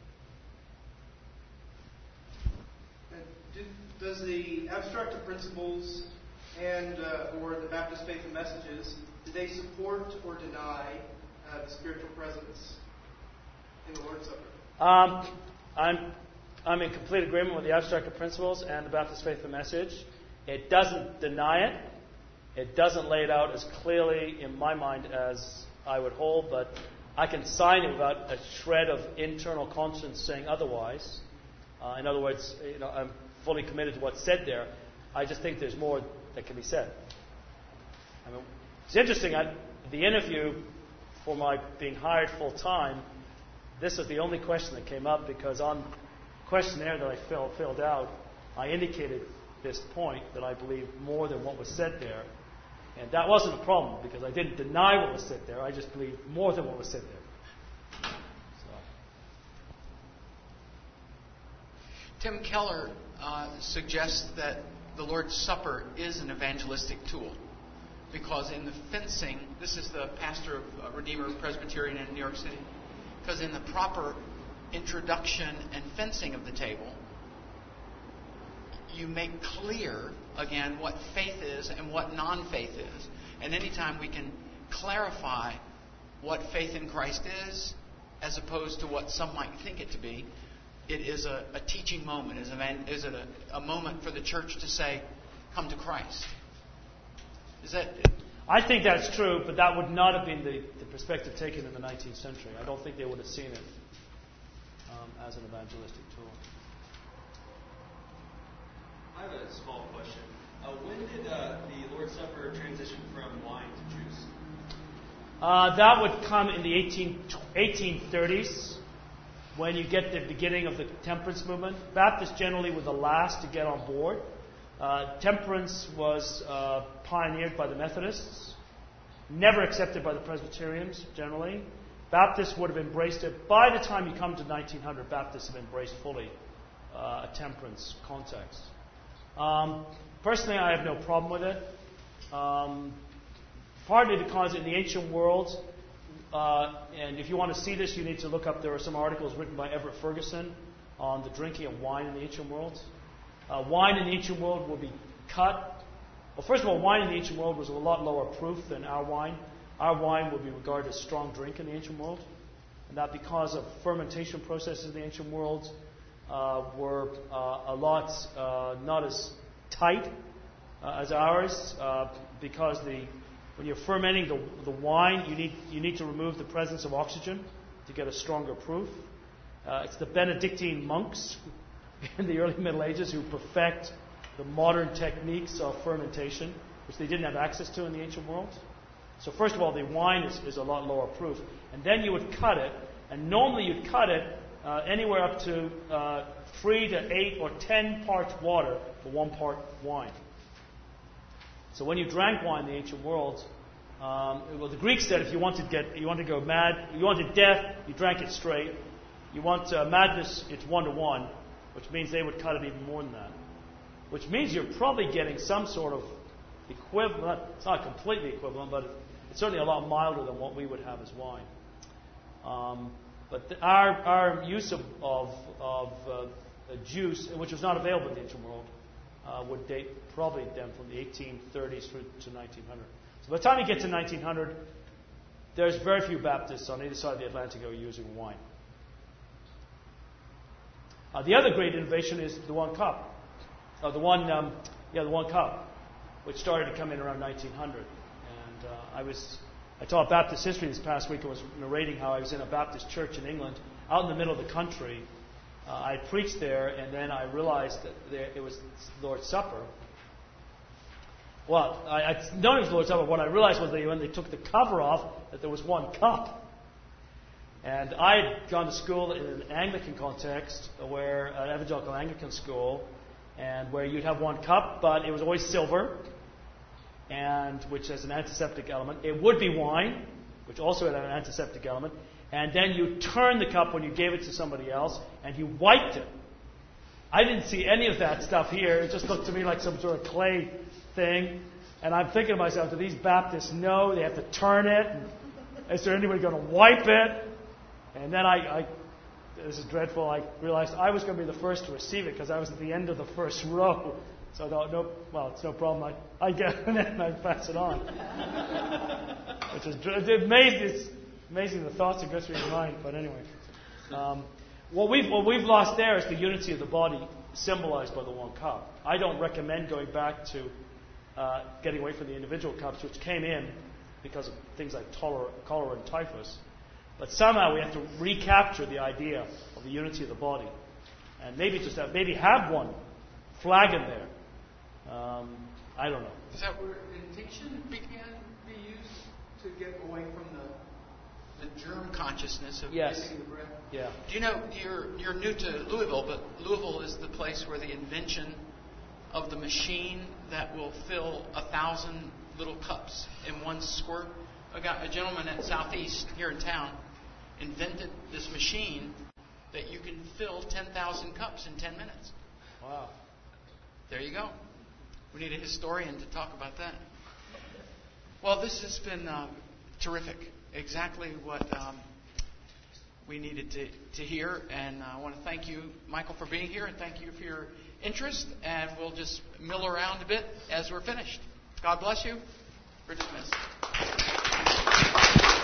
[SPEAKER 4] And does the abstract of principles and uh, or the Baptist faith and messages, do they support or deny uh, the spiritual presence in the Lord's Supper?
[SPEAKER 1] Um, I'm I'm in complete agreement with the abstract of principles and the Baptist faith and message. It doesn't deny it. It doesn't lay it out as clearly in my mind as I would hold, but I can sign it without a shred of internal conscience saying otherwise. Uh, in other words, you know, I'm fully committed to what's said there. I just think there's more that can be said. I mean, it's interesting. I, the interview for my being hired full time, this is the only question that came up because on the questionnaire that I fill, filled out, I indicated this point that I believe more than what was said there. And that wasn't a problem because I didn't deny what was said there. I just believed more than what was said there. So.
[SPEAKER 2] Tim Keller uh, suggests that the Lord's Supper is an evangelistic tool because in the fencing, this is the pastor of uh, Redeemer Presbyterian in New York City, because in the proper introduction and fencing of the table, you make clear, again, what faith is and what non-faith is. And anytime we can clarify what faith in Christ is, as opposed to what some might think it to be, it is a, a teaching moment. Is, is it a, a moment for the church to say, come to Christ? Is that...
[SPEAKER 1] I think that's true, but that would not have been the, the perspective taken in the nineteenth century. I don't think they would have seen it um, as an evangelistic tool.
[SPEAKER 3] I have a small question. Uh, when did uh, the Lord's Supper transition from wine to juice?
[SPEAKER 1] Uh, that would come in the eighteen thirties, when you get the beginning of the temperance movement. Baptists generally were the last to get on board. Uh, temperance was uh, pioneered by the Methodists, never accepted by the Presbyterians generally. Baptists would have embraced it. By the time you come to nineteen hundred, Baptists have embraced fully uh, a temperance context. Um, personally, I have no problem with it. Um, partly because in the ancient world, uh, and if you want to see this, you need to look up, there are some articles written by Everett Ferguson on the drinking of wine in the ancient world. Uh, wine in the ancient world would be cut. Well, first of all, wine in the ancient world was a lot lower proof than our wine. Our wine would be regarded as strong drink in the ancient world. And that because of fermentation processes in the ancient world uh, were uh, a lot uh, not as tight uh, as ours, uh, because the when you're fermenting the, the wine, you need you need to remove the presence of oxygen to get a stronger proof. Uh, it's the Benedictine monks in the early Middle Ages who perfect the modern techniques of fermentation, which they didn't have access to in the ancient world. So first of all, the wine is, is a lot lower proof. And then you would cut it, and normally you'd cut it uh, anywhere up to uh, three to eight or ten parts water for one part wine. So when you drank wine in the ancient world, um, well, the Greeks said if you wanted to get, you wanted to go mad, you wanted death, you drank it straight. You want uh, madness, it's one to one, which means they would cut it even more than that. Which means you're probably getting some sort of equivalent. It's not completely equivalent, but it's certainly a lot milder than what we would have as wine. Um, but the, our our use of of, of uh, juice, which was not available in the ancient world, uh, would date probably then from the eighteen thirties through to nineteen hundred. So by the time you get to nineteen hundred, there's very few Baptists on either side of the Atlantic who are using wine. Uh, the other great innovation is the one cup. Uh, the one, um, yeah, the one cup, which started to come in around nineteen hundred. And uh, I was, I taught Baptist history this past week and was narrating how I was in a Baptist church in England, out in the middle of the country. Uh, I preached there, and then I realized that there, it was Lord's Supper. Well, I, I known it was Lord's Supper. What I realized was that when they took the cover off, that there was one cup. And I had gone to school in an Anglican context, where an evangelical Anglican school, and where you'd have one cup, but it was always silver, and which has an antiseptic element. It would be wine, which also had an antiseptic element. And then you turned the cup when you gave it to somebody else, and you wiped it. I didn't see any of that stuff here. It just looked to me like some sort of clay thing. And I'm thinking to myself, do these Baptists know they have to turn it? And is there anybody going to wipe it? And then I, I, this is dreadful, I realized I was going to be the first to receive it because I was at the end of the first row. So I thought, no, well, it's no problem. I, I get it and then I pass it on. Which is it's amazing, it's amazing the thoughts that go through your mind. But anyway, um, what we've what we've lost there is the unity of the body, symbolized by the one cup. I don't recommend going back to uh, getting away from the individual cups, which came in because of things like cholera, cholera and typhus. But somehow we have to recapture the idea of the unity of the body, and maybe just have, maybe have one flagon there. Um, I don't know.
[SPEAKER 2] Is that where intinction began to be used to get away from the the germ consciousness of
[SPEAKER 1] yes.
[SPEAKER 2] getting the breath?
[SPEAKER 1] Yeah.
[SPEAKER 2] Do you know you're you're new to Louisville, but Louisville is the place where the invention of the machine that will fill a thousand little cups in one squirt. A guy, a gentleman at Southeast here in town, invented this machine that you can fill ten thousand cups in ten minutes.
[SPEAKER 1] Wow.
[SPEAKER 2] There you go. We need a historian to talk about that. Well, this has been uh, terrific. Exactly what um, we needed to, to hear. And I want to thank you, Michael, for being here, and thank you for your interest. And we'll just mill around a bit as we're finished. God bless you. We're dismissed.